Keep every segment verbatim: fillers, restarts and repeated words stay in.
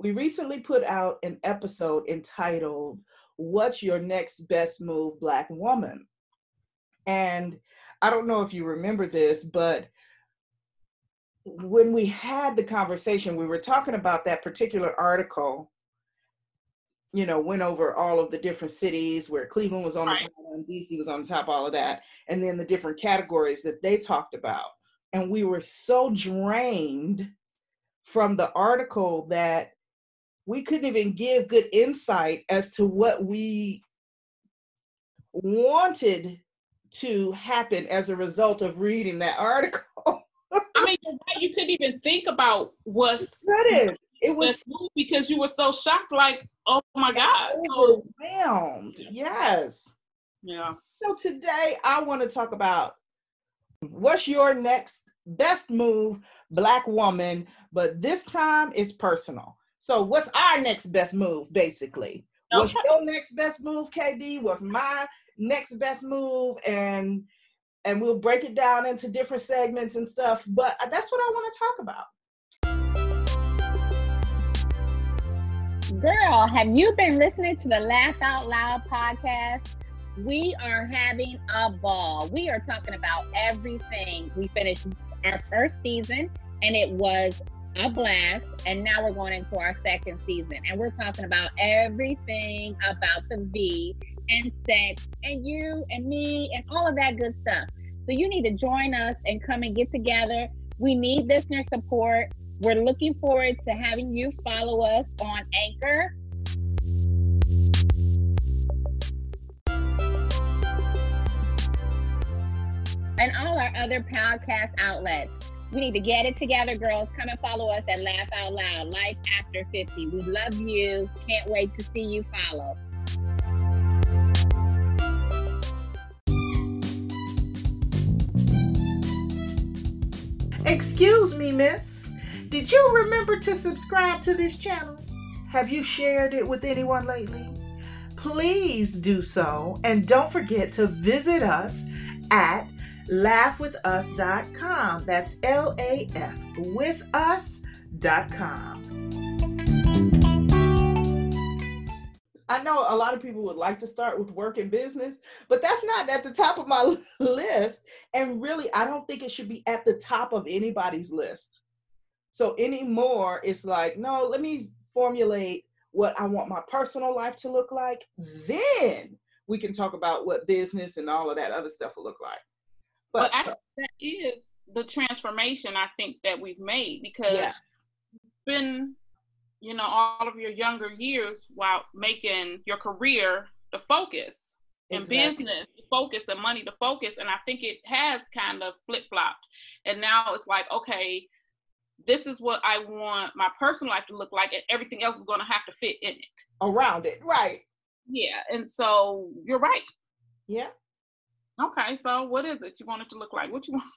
we recently put out an episode entitled, What's Your Next Best Move, Black Woman? And I don't know if you remember this, but when we had the conversation, we were talking about that particular article, you know, went over all of the different cities where Cleveland was on the bottom, D C was on top, all of that, and then the different categories that they talked about. And we were so drained from the article that we couldn't even give good insight as to what we wanted to happen as a result of reading that article. I mean, you couldn't even think about what's it. It was because you were so shocked, like, oh my God. Overwhelmed. So, yes. Yeah. So today I want to talk about what's your next best move, Black woman, but this time it's personal. So what's our next best move, basically? Okay. What's your next best move, K D? What's my next best move? And and we'll break it down into different segments and stuff. But that's what I want to talk about. Girl, have you been listening to the Laugh Out Loud podcast? We are having a ball. We are talking about everything. We finished our first season and it was a blast, and now we're going into our second season and we're talking about everything about the V and sex and you and me and all of that good stuff. So you need to join us and come and get together. We need listener support. We're looking forward to having you follow us on Anchor. And all our other podcast outlets. We need to get it together, girls. Come and follow us at Laugh Out Loud, Life After fifty. We love you. Can't wait to see you follow. Excuse me, miss. Did you remember to subscribe to this channel? Have you shared it with anyone lately? Please do so. And don't forget to visit us at laugh with us dot com. That's L A F with us dot com. I know a lot of people would like to start with work and business, but that's not at the top of my list. And really, I don't think it should be at the top of anybody's list. So anymore, it's like, no, let me formulate what I want my personal life to look like. Then we can talk about what business and all of that other stuff will look like. But, but actually, that is the transformation I think that we've made, because yes. It's been, you know, all of your younger years while making your career the focus, exactly. And business the focus, and money the focus. And I think it has kind of flip-flopped. And now it's like, okay, this is what I want my personal life to look like, and everything else is going to have to fit in it. Around it, right. Yeah, and so you're right. Yeah. Okay, so what is it you want it to look like? What you want?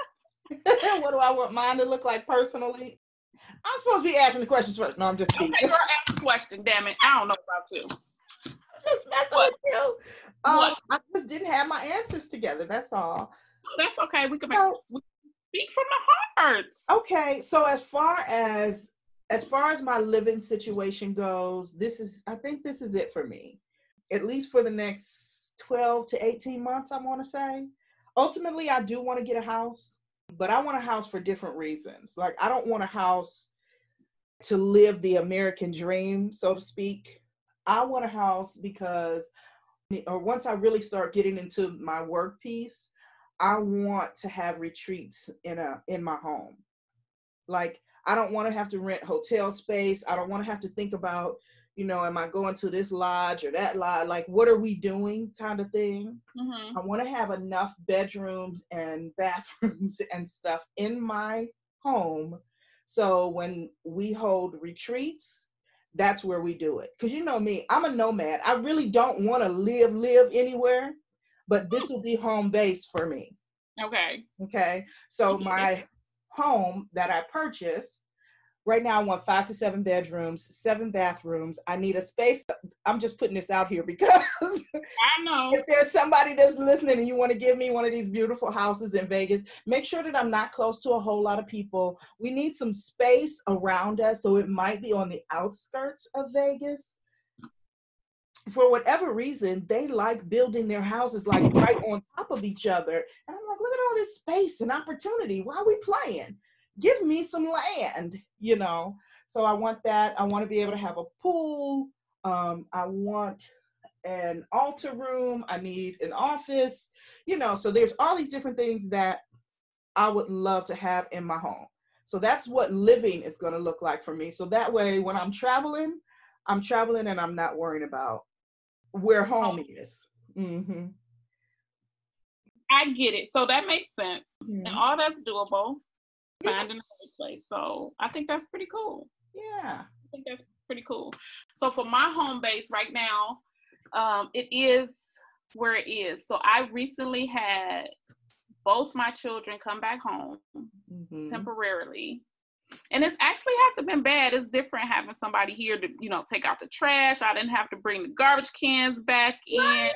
What do I want mine to look like personally? I'm supposed to be asking the questions first. No, I'm just teasing. Okay, girl, ask the question, damn it. I don't know about you. Just messing what? with you. Um, what? I just didn't have my answers together, that's all. That's okay. We can make so, we speak from the heart. Okay, so as far as as far as my living situation goes, this is I think this is it for me. At least for the next twelve to eighteen months, I want to say. Ultimately, I do want to get a house, but I want a house for different reasons. Like, I don't want a house to live the American dream, so to speak. I want a house because, or once I really start getting into my work piece, I want to have retreats in a in my home. Like, I don't want to have to rent hotel space. I don't want to have to think about, you know, am I going to this lodge or that lodge? Like, what are we doing kind of thing? Mm-hmm. I want to have enough bedrooms and bathrooms and stuff in my home. So when we hold retreats, that's where we do it. Because you know me, I'm a nomad. I really don't want to live, live anywhere, but this will be home base for me. Okay. Okay. So my home that I purchased, Right now, I want five to seven bedrooms, seven bathrooms. I need a space. I'm just putting this out here because I know if there's somebody that's listening and you want to give me one of these beautiful houses in Vegas, make sure that I'm not close to a whole lot of people. We need some space around us, so it might be on the outskirts of Vegas. For whatever reason, they like building their houses like right on top of each other. And I'm like, look at all this space and opportunity. Why are we playing? Give me some land, you know? So I want that. I want to be able to have a pool. Um, I want an altar room. I need an office, you know? So there's all these different things that I would love to have in my home. So that's what living is going to look like for me. So that way, when I'm traveling, I'm traveling and I'm not worrying about where home is. Mm-hmm. I get it. So that makes sense. Mm-hmm. And all that's doable. Finding a place. So I think that's pretty cool. Yeah. I think that's pretty cool. So for my home base right now, um, it is where it is. So I recently had both my children come back home mm-hmm. temporarily. And it's actually hasn't been bad. It's different having somebody here to, you know, take out the trash. I didn't have to bring the garbage cans back in.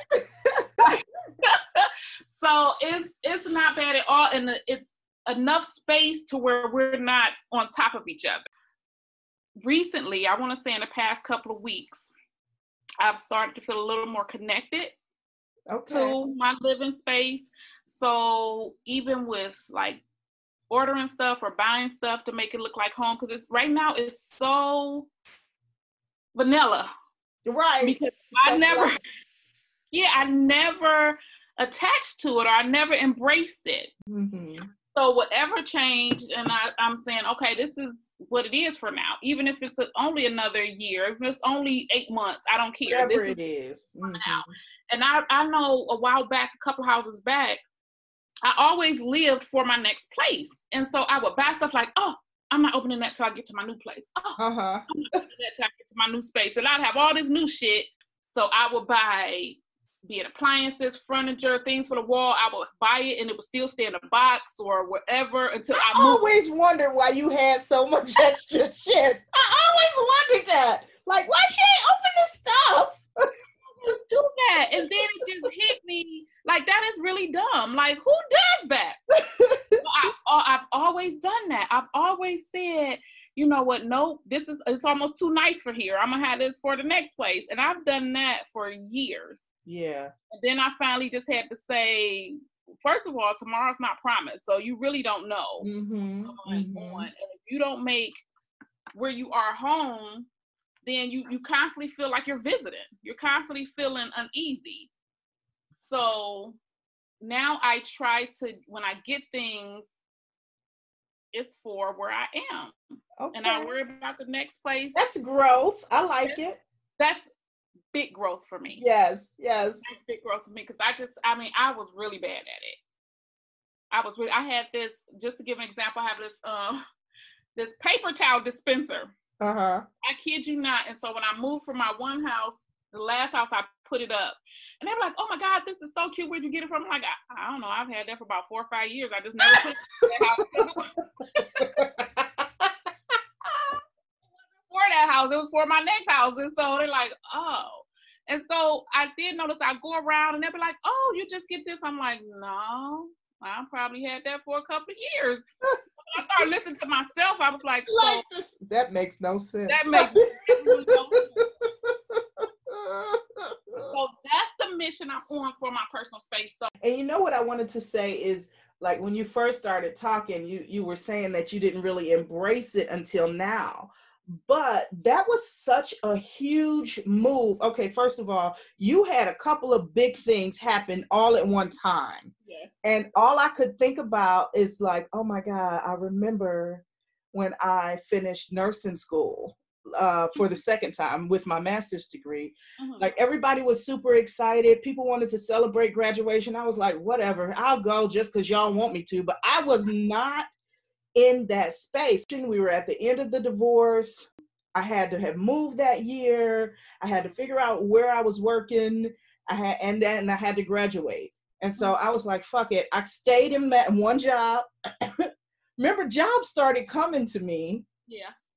So it's it's not bad at all. And it's enough space to where we're not on top of each other. Recently, I want to say in the past couple of weeks, I've started to feel a little more connected okay. to my living space. So even with like ordering stuff or buying stuff to make it look like home, because it's right now it's so vanilla. Right. Because so I never, fun. yeah, I never attached to it or I never embraced it. Mm-hmm. So whatever changed, and I, I'm saying, okay, this is what it is for now. Even if it's a, only another year, if it's only eight months, I don't care. Whatever this it is. is. Mm-hmm. Now. And I, I know a while back, a couple houses back, I always lived for my next place. And so I would buy stuff like, oh, I'm not opening that till I get to my new place. Oh, uh-huh. I'm not opening that till I get to my new space. And I'd have all this new shit. So I would buy, be it appliances, furniture, things for the wall. I would buy it and it would still stay in a box or whatever until I, I always wondered why you had so much extra shit. I always wondered that. Like, why she ain't open this stuff? Just do that. And then it just hit me like, that is really dumb. Like, who does that? Well, I, I've always done that. I've always said, you know what? No, this is, it's almost too nice for here. I'm going to have this for the next place. And I've done that for years. Yeah. And then I finally just had to say, first of all, tomorrow's not promised. So you really don't know mm-hmm. what's going mm-hmm. on. And if you don't make where you are home, then you, you constantly feel like you're visiting. You're constantly feeling uneasy. So now I try to, when I get things, it's for where I am. Okay. And I worry about the next place. That's growth. I like that's, it. That's big growth for me. Yes, yes. That's big growth for me because I just, I mean, I was really bad at it. I was really, I had this, just to give an example, I have this, um, this paper towel dispenser. Uh-huh. I kid you not. And so when I moved from my one house, the last house, I put it up. And they were like, oh my God, this is so cute. Where'd you get it from? I'm like, I, I don't know. I've had that for about four or five years. I just never put it in that house. It wasn't for that house. It was for my next house. And so they're like, oh. And so I did notice I go around and they'll be like, oh, you just get this. I'm like, no, I probably had that for a couple of years. I started listening to myself. I was like, like so, this. That makes no sense. That makes really no sense. So that's the mission I'm on for my personal space. So, and you know what I wanted to say is, like, when you first started talking, you you were saying that you didn't really embrace it until now. But that was such a huge move. Okay, first of all, you had a couple of big things happen all at one time. Yes. And all I could think about is like, oh my God, I remember when I finished nursing school uh, for the second time with my master's degree. Mm-hmm. Like, everybody was super excited. People wanted to celebrate graduation. I was like, whatever, I'll go just because y'all want me to. But I was not in that space. We were at the end of the divorce. I had to have moved that year. I had to figure out where I was working. I had, and then I had to graduate. And so I was like, fuck it. I stayed in that one job. Remember, jobs started coming to me. Yeah.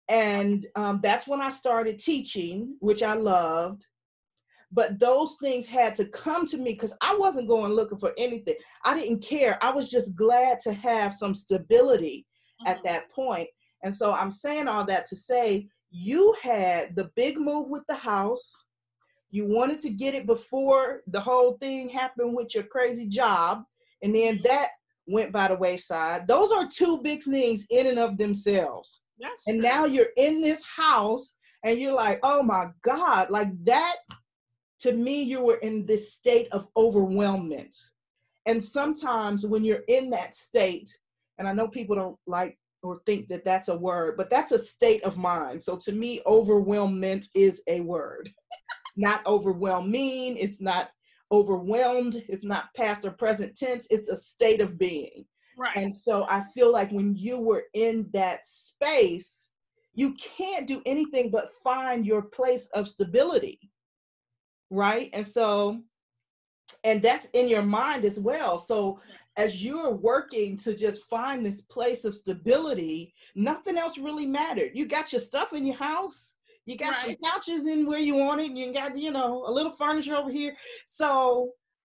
And um, that's when I started teaching, which I loved. But those things had to come to me because I wasn't going looking for anything. I didn't care. I was just glad to have some stability mm-hmm. at that point. And so I'm saying all that to say, you had the big move with the house. You wanted to get it before the whole thing happened with your crazy job. And then that went by the wayside. Those are two big things in and of themselves. That's and true. Now you're in this house and you're like, oh my God, like that. To me, you were in this state of overwhelmment. And sometimes when you're in that state, and I know people don't like or think that that's a word, but that's a state of mind. So to me, overwhelmment is a word. Not overwhelming, it's not overwhelmed, it's not past or present tense, it's a state of being. Right. And so I feel like when you were in that space, you can't do anything but find your place of stability. Right. And so, and that's in your mind as well. So as you're working to just find this place of stability, nothing else really mattered. You got your stuff in your house. You got right. some couches in where you want it. And you got, you know, a little furniture over here. So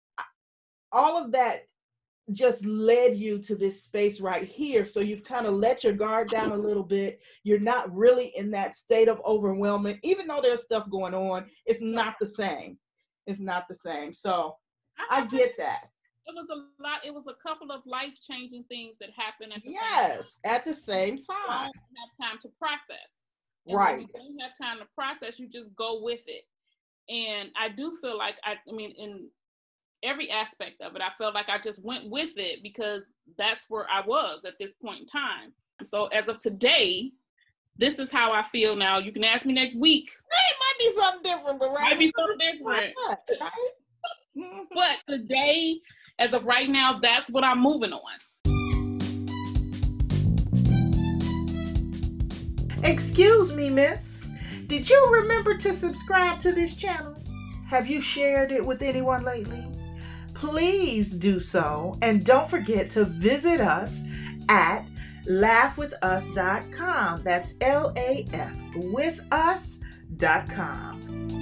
all of that just led you to this space right here. So you've kind of let your guard down a little bit. You're not really in that state of overwhelmment, even though there's stuff going on. It's not the same. It's not the same. So I, I get that. It was a lot. It was a couple of life-changing things that happened at the yes, same time. at the same time. You don't have time to process. And right. When you don't have time to process, you just go with it. And I do feel like, I, I mean, in every aspect of it, I felt like I just went with it because that's where I was at this point in time. So as of today, this is how I feel now. You can ask me next week. It might be something different, but right. Might be something different. But today, as of right now, that's what I'm moving on. Excuse me, miss. Did you remember to subscribe to this channel? Have you shared it with anyone lately? Please do so. And don't forget to visit us at laugh with us dot com. That's L A F with us dot com.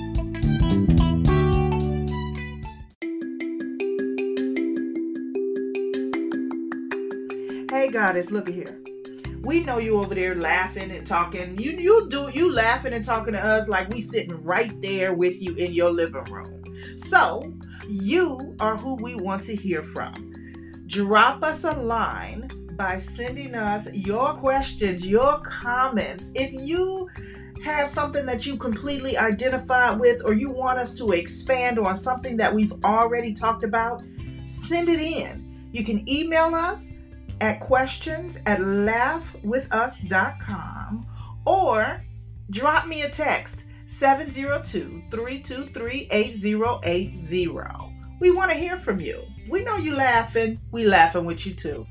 Hey Goddess, look at here. We know you over there laughing and talking. You you do you laughing and talking to us like we sitting right there with you in your living room. So you are who we want to hear from. Drop us a line by sending us your questions, your comments. If you have something that you completely identified with, or you want us to expand on something that we've already talked about, send it in. You can email us at questions at laugh with us dot com or drop me a text seven zero two, three two three, eight zero eight zero. We want to hear from you. We know you laughing. We laughing with you too.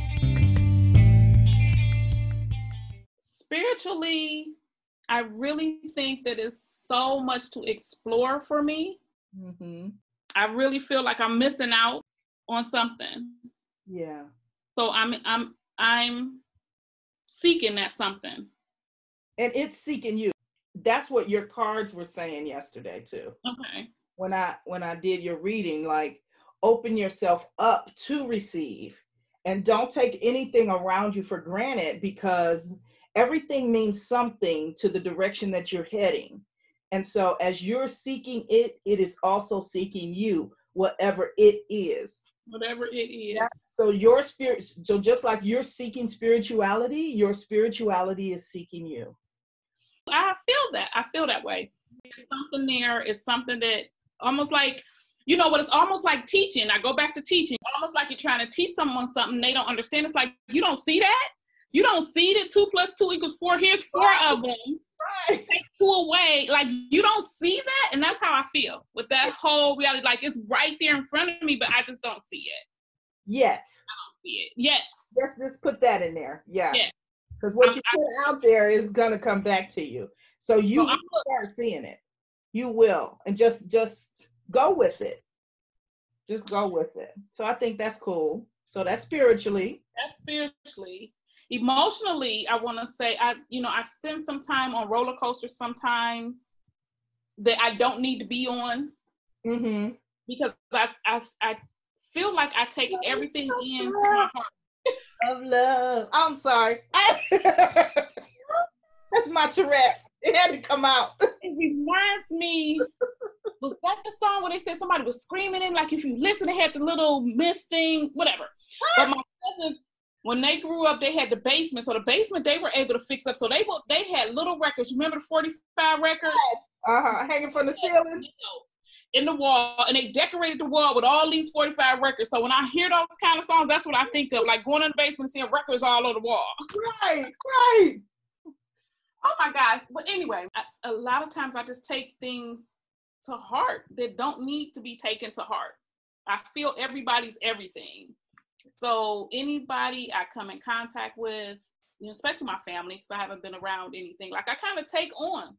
Spiritually, I really think that it's so much to explore for me. Mm-hmm. I really feel like I'm missing out on something. Yeah. So I'm I'm I'm seeking that something. And it's seeking you. That's what your cards were saying yesterday too. Okay. When I when I did your reading, like open yourself up to receive and don't take anything around you for granted, because everything means something to the direction that you're heading. And so as you're seeking it, it is also seeking you, whatever it is. Whatever it is. Yeah. So your spirit, so just like you're seeking spirituality, your spirituality is seeking you. I feel that. I feel that way. It's something there. It's something that almost like, you know what, it's almost like teaching. I go back to teaching. Almost like you're trying to teach someone something they don't understand. It's like, you don't see that? You don't see that two plus two equals four? Here's four right. of them. Right. Take two away. Like, you don't see that? And that's how I feel with that whole reality. Like, it's right there in front of me, but I just don't see it. Yet. I don't see it. Yet. Let's just put that in there. Yeah. Yeah. Because what I'm, you put I, out there is going to come back to you. So you well, start seeing it. You will. And just just go with it. Just go with it. So I think that's cool. So that's spiritually. That's spiritually. Emotionally, I want to say, I, you know, I spend some time on roller coasters sometimes that I don't need to be on. Mm-hmm. Because I, I, I feel like I take everything in to my heart. Of love. I'm sorry. That's my Tourette's. It had to come out. It reminds me, was that the song where they said somebody was screaming in? Like if you listen, they had the little myth thing, whatever. But my cousins, when they grew up, they had the basement. So the basement they were able to fix up. So they were, they had little records. Remember the forty-five records? Yes. Uh-huh. Hanging from the ceilings. In the wall, and they decorated the wall with all these forty-five records. So when I hear those kind of songs, that's what I think of, like going in the basement and seeing records all over the wall. Right, right. Oh my gosh. But anyway, a lot of times I just take things to heart that don't need to be taken to heart. I feel everybody's everything. So anybody I come in contact with, you know, especially my family, because I haven't been around anything, like I kind of take on.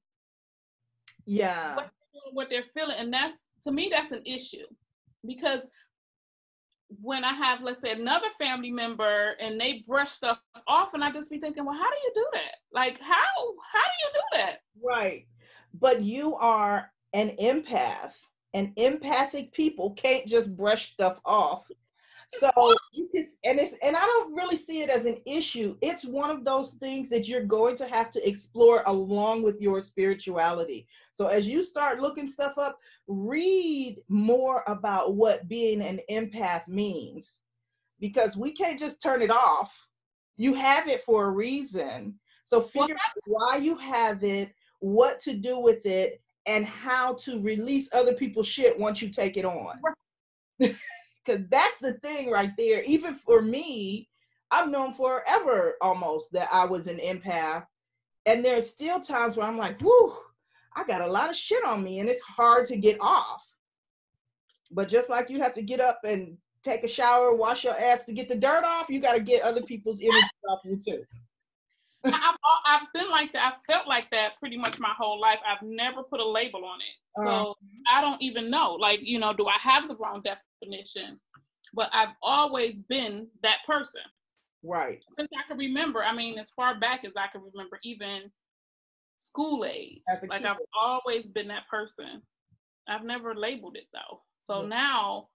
Yeah. What, what they're feeling. And that's, to me, that's an issue. Because when I have, let's say, another family member and they brush stuff off, and I just be thinking, well, how do you do that? Like, how, how do you do that? Right. But you are an empath, and empathic people can't just brush stuff off. So you can, and it's, and I don't really see it as an issue. It's one of those things that you're going to have to explore along with your spirituality. So as you start looking stuff up, read more about what being an empath means, because we can't just turn it off. You have it for a reason. So figure out why you have it, what to do with it, and how to release other people's shit once you take it on. Because that's the thing right there. Even for me, I've known forever almost that I was an empath. And there's still times where I'm like, whew, I got a lot of shit on me and it's hard to get off. But just like you have to get up and take a shower, wash your ass to get the dirt off, you got to get other people's energy off you too. I've, I've been like that. I felt like that pretty much my whole life. I've never put a label on it. So uh, I don't even know, like, you know, do I have the wrong definition? But I've always been that person. Right. Since I can remember, I mean, as far back as I can remember, even school age. Like kid. I've always been that person. I've never labeled it though. So yeah. Now,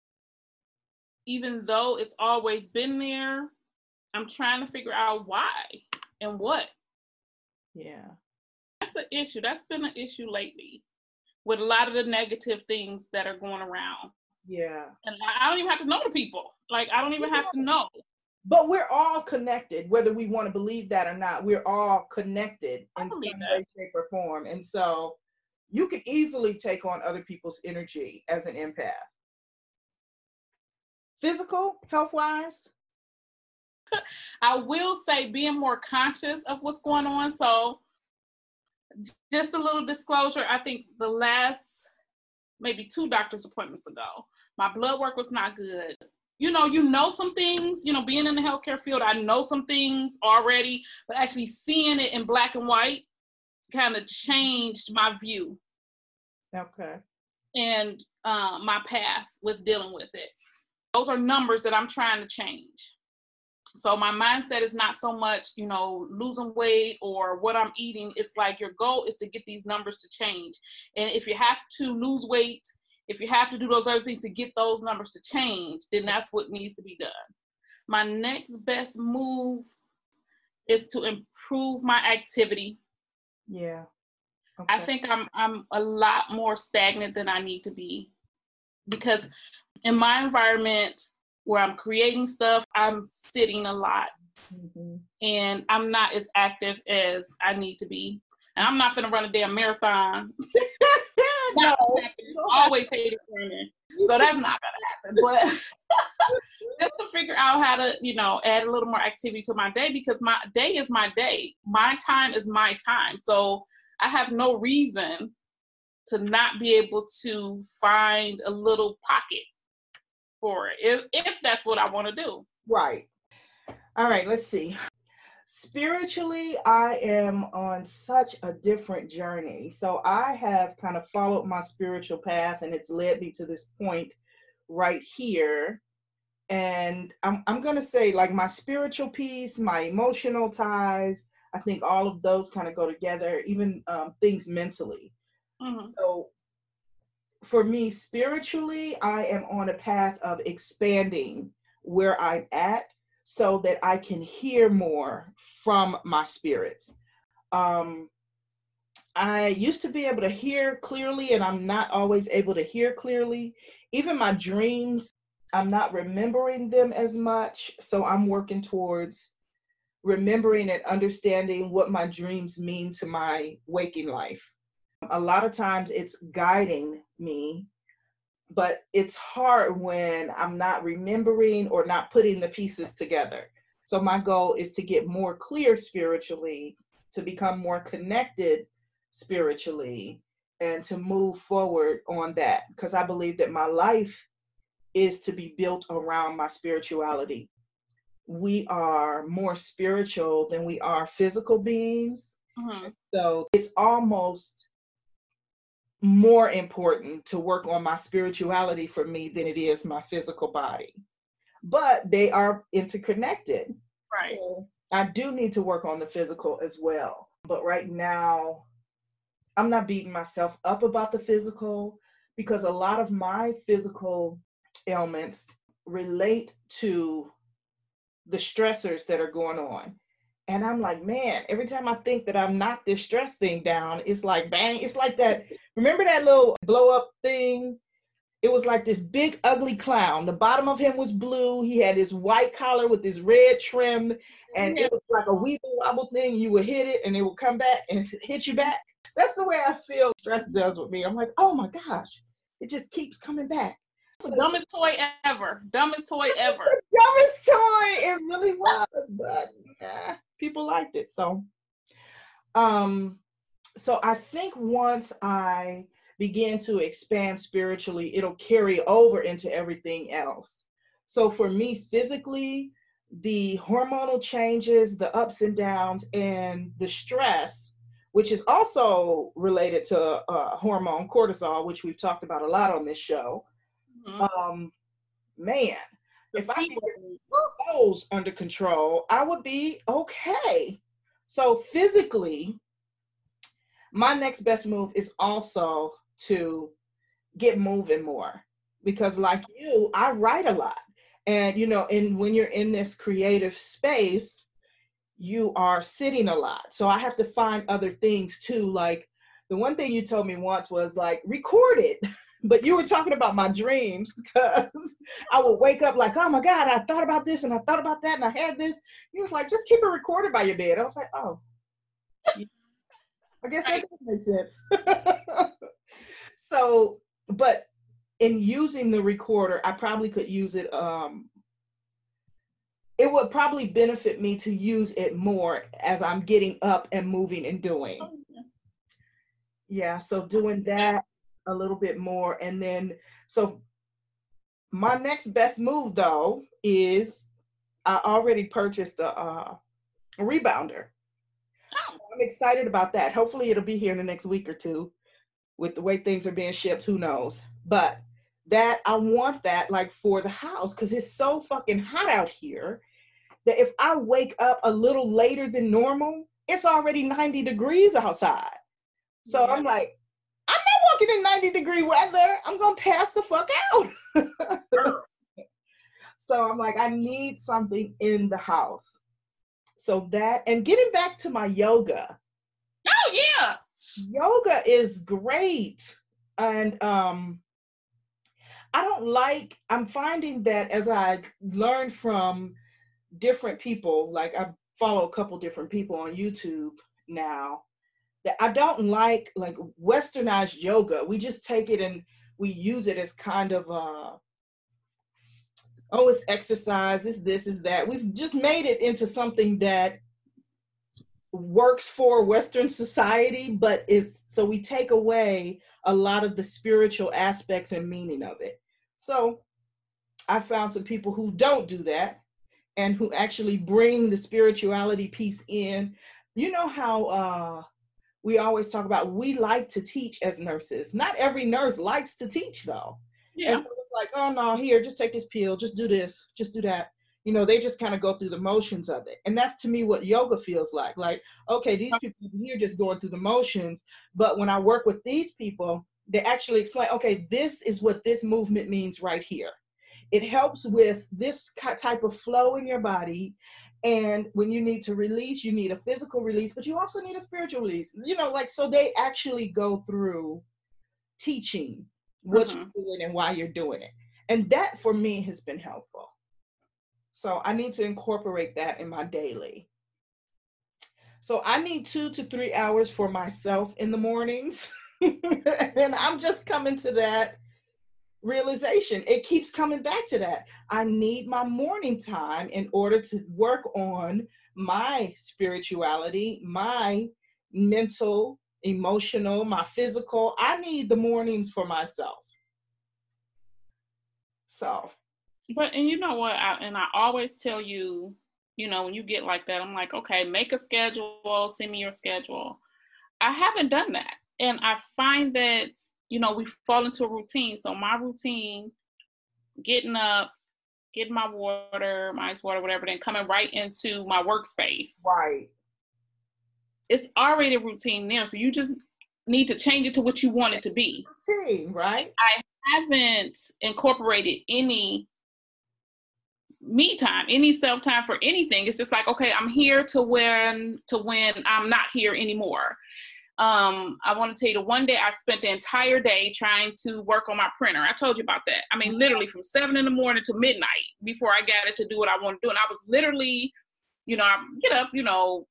even though it's always been there, I'm trying to figure out why and what. Yeah. That's an issue. That's been an issue lately with a lot of the negative things that are going around. Yeah. And I don't even have to know the people. Like, I don't even yeah. have to know. But we're all connected, whether we want to believe that or not. We're all connected in some way, shape, or form. And so you can easily take on other people's energy as an empath. Physical, health-wise? I will say being more conscious of what's going on. So just a little disclosure, I think the last maybe two doctor's appointments ago, my blood work was not good. You know, you know some things, you know, being in the healthcare field, I know some things already, but actually seeing it in black and white kind of changed my view. Okay. And uh, my path with dealing with it. Those are numbers that I'm trying to change. So my mindset is not so much, you know, losing weight or what I'm eating. It's like your goal is to get these numbers to change. And if you have to lose weight, if you have to do those other things to get those numbers to change, then that's what needs to be done. My next best move is to improve my activity. Yeah. Okay. I think I'm I'm a lot more stagnant than I need to be, because in my environment where I'm creating stuff, I'm sitting a lot. Mm-hmm. And I'm not as active as I need to be. And I'm not gonna run a damn marathon. No, always hated running. So that's not gonna happen. But just to figure out how to, you know, add a little more activity to my day, because my day is my day. My time is my time. So I have no reason to not be able to find a little pocket for it, if, if that's what I want to do. Right. All right, let's see. Spiritually, I am on such a different journey. So I have kind of followed my spiritual path, and it's led me to this point right here. And I'm, I'm going to say like my spiritual piece, my emotional ties, I think all of those kind of go together, even um, things mentally. Mm-hmm. So for me, spiritually, I am on a path of expanding where I'm at so that I can hear more from my spirits. Um, I used to be able to hear clearly, and I'm not always able to hear clearly. Even my dreams, I'm not remembering them as much. So I'm working towards remembering and understanding what my dreams mean to my waking life. A lot of times it's guiding me, but it's hard when I'm not remembering or not putting the pieces together. So my goal is to get more clear spiritually, to become more connected spiritually, and to move forward on that, because I believe that my life is to be built around my spirituality. We are more spiritual than we are physical beings. Mm-hmm. So it's almost more important to work on my spirituality for me than it is my physical body. But they are interconnected. Right. So I do need to work on the physical as well. But right now, I'm not beating myself up about the physical, because a lot of my physical ailments relate to the stressors that are going on. And I'm like, man, every time I think that I've knocked this stress thing down, it's like, bang, it's like that. Remember that little blow up thing? It was like this big, ugly clown. The bottom of him was blue. He had his white collar with this red trim. And it was like a weeble wobble thing. You would hit it and it would come back and hit you back. That's the way I feel stress does with me. I'm like, oh my gosh, it just keeps coming back. The dumbest toy ever. Dumbest toy ever. The dumbest toy. It really was, but yeah, people liked it. So, um, so I think once I begin to expand spiritually, it'll carry over into everything else. So for me, physically, the hormonal changes, the ups and downs, and the stress, which is also related to uh, hormone cortisol, which we've talked about a lot on this show. Um, man, if I could get those under control, I would be okay. So physically, my next best move is also to get moving more, because like you, I write a lot. And, you know, and when you're in this creative space, you are sitting a lot. So I have to find other things too. Like the one thing you told me once was like, record it. But you were talking about my dreams, because I would wake up like, oh my God, I thought about this and I thought about that and I had this. He was like, just keep it recorded by your bed. I was like, oh, I guess that does make sense. So, but in using the recorder, I probably could use it. Um, it would probably benefit me to use it more as I'm getting up and moving and doing. Yeah, so doing that a little bit more. And then, so my next best move though is I already purchased a, uh, a rebounder. Oh. I'm excited about that. Hopefully it'll be here in the next week or two. With the way things are being shipped, who knows? But that, I want that like for the house, because it's so fucking hot out here that if I wake up a little later than normal, it's already ninety degrees outside. So yeah. I'm like, I'm not walking in ninety degree weather. I'm going to pass the fuck out. So I'm like, I need something in the house. So that, and getting back to my yoga. Oh, yeah. Yoga is great. And um, I don't like, I'm finding that as I learn from different people, like I follow a couple different people on YouTube now, that I don't like like westernized yoga. We just take it and we use it as kind of uh oh, it's exercise, it's this, is that. We've just made it into something that works for Western society, but it's, so we take away a lot of the spiritual aspects and meaning of it. So I found some people who don't do that and who actually bring the spirituality piece in. You know how uh, we always talk about, we like to teach as nurses. Not every nurse likes to teach though. Yeah. And so it's like, oh no, here, just take this pill, just do this, just do that. You know, they just kind of go through the motions of it. And that's to me what yoga feels like. Like, okay, these people here just going through the motions. But when I work with these people, they actually explain, okay, this is what this movement means right here. It helps with this type of flow in your body. And when you need to release, you need a physical release, but you also need a spiritual release. You know, like, so they actually go through teaching what mm-hmm. you're doing and why you're doing it. And that for me has been helpful. So I need to incorporate that in my daily. So I need two to three hours for myself in the mornings. And I'm just coming to that realization. It keeps coming back to that. I need my morning time in order to work on my spirituality, my mental, emotional, my physical. I need the mornings for myself. So. But, and you know what, I, and I always tell you, you know, when you get like that, I'm like, okay, make a schedule, send me your schedule. I haven't done that. And I find that, you know, we fall into a routine. So my routine, getting up, getting my water, my ice water, whatever, then coming right into my workspace. Right. It's already a routine there. So you just need to change it to what you want it to be. Routine, right? I haven't incorporated any me time, any self time for anything. It's just like, okay, I'm here to when to when I'm not here anymore. Um, I want to tell you, the one day I spent the entire day trying to work on my printer. I told you about that. I mean, literally from seven in the morning to midnight before I got it to do what I want to do. And I was literally, you know, I get up, you know,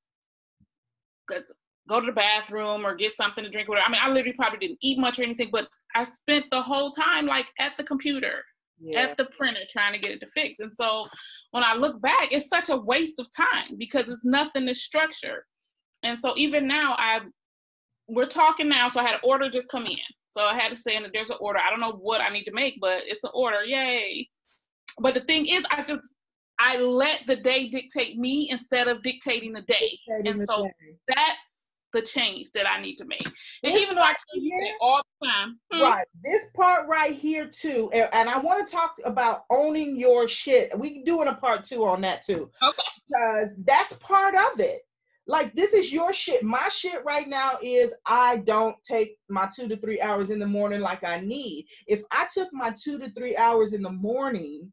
go to the bathroom or get something to drink, whatever. I mean, I literally probably didn't eat much or anything, but I spent the whole time like at the computer. Yeah. At the printer trying to get it to fix. And so when I look back, it's such a waste of time because it's nothing that's structured. And so even now, I we're talking now, so I had an order just come in. So I had to say that there's an order. I don't know what I need to make, but it's an order. Yay. But the thing is, I just, I let the day dictate me instead of dictating the day. Dictating and the so day. That's the change that I need to make. And this even though I change it all the time. Hmm. Right. This part right here too. And, and I want to talk about owning your shit. We can do in a part two on that too. Okay. Because that's part of it. Like, this is your shit. My shit right now is I don't take my two to three hours in the morning like I need. If I took my two to three hours in the morning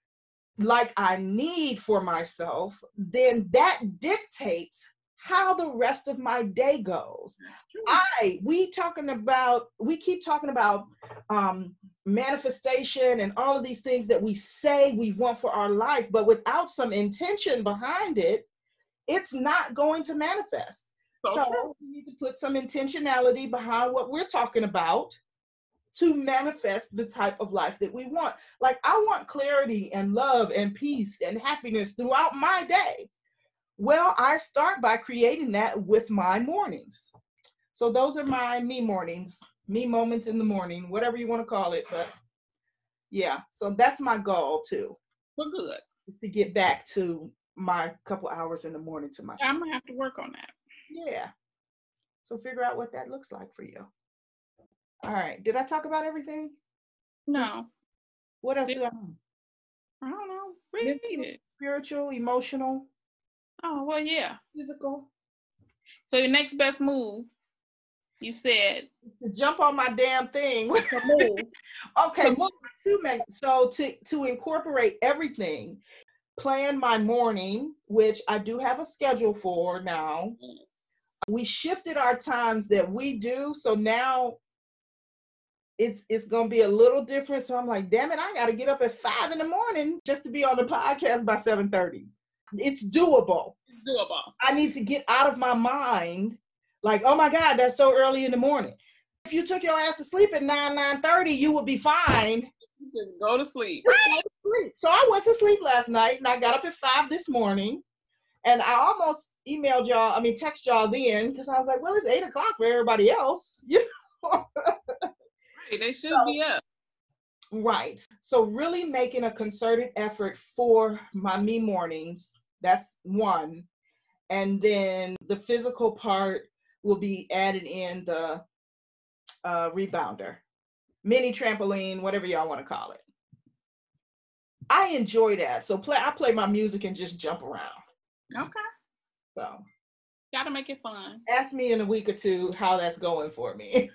like I need for myself, then that dictates how the rest of my day goes. I, we talking about, we keep talking about um, manifestation and all of these things that we say we want for our life, but without some intention behind it, it's not going to manifest. So, so we need to put some intentionality behind what we're talking about to manifest the type of life that we want. Like, I want clarity and love and peace and happiness throughout my day. Well, I start by creating that with my mornings. So those are my me mornings, me moments in the morning, whatever you want to call it. But yeah, so that's my goal too. Well, good. Is to get back to my couple hours in the morning to myself. I'm going to have to work on that. Yeah. So figure out what that looks like for you. All right. Did I talk about everything? No. What else Did, do I have? I don't know. Read it. Spiritual, emotional. Oh, well, yeah. Physical. So your next best move, you said? To jump on my damn thing. To move. Okay, to so, move. To, so to, to incorporate everything, plan my morning, which I do have a schedule for now. We shifted our times that we do, so now it's it's gonna be a little different. So I'm like, damn it, I gotta get up at five in the morning just to be on the podcast by seven thirty. It's doable. It's doable. I need to get out of my mind, like, oh my God, that's so early in the morning. If you took your ass to sleep at nine, nine thirty, you would be fine. Just go to sleep. Just go to sleep. So I went to sleep last night and I got up at five this morning. And I almost emailed y'all, I mean, text y'all then, because I was like, well, it's eight o'clock for everybody else. You know? Right, they should so, be up. Right. So really making a concerted effort for my me mornings. That's one. And then the physical part will be added in the uh, rebounder, mini trampoline, whatever y'all want to call it. I enjoy that. So play I play my music and just jump around. Okay. So gotta make it fun. Ask me in a week or two how that's going for me.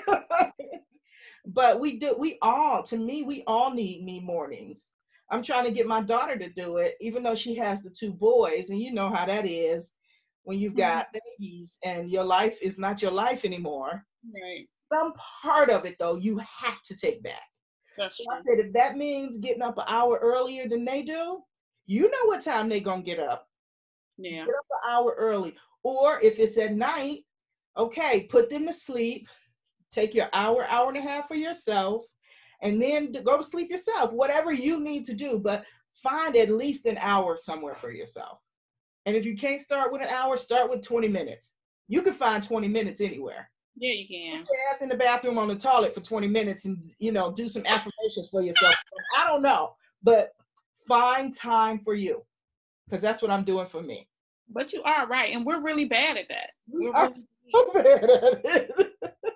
But we do, we all, to me, we all need me mornings. I'm trying to get my daughter to do it, even though she has the two boys. And you know how that is when you've got mm-hmm. babies and your life is not your life anymore. Right. Some part of it, though, you have to take back. That's so true. I said, if that means getting up an hour earlier than they do, you know what time they're going to get up. Yeah. Get up an hour early. Or if it's at night, okay, put them to sleep. Take your hour, hour and a half for yourself, and then go to sleep yourself. Whatever you need to do, but find at least an hour somewhere for yourself. And if you can't start with an hour, start with twenty minutes. You can find twenty minutes anywhere. Yeah, you can. Get your ass in the bathroom on the toilet for twenty minutes and, you know, do some affirmations for yourself. I don't know, but find time for you, because that's what I'm doing for me. But you are right, and we're really bad at that. We we're are really so bad at it.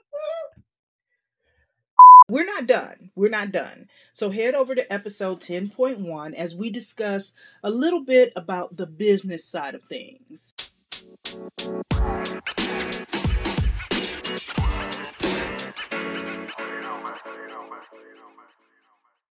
We're not done. We're not done. So head over to episode ten point one as we discuss a little bit about the business side of things.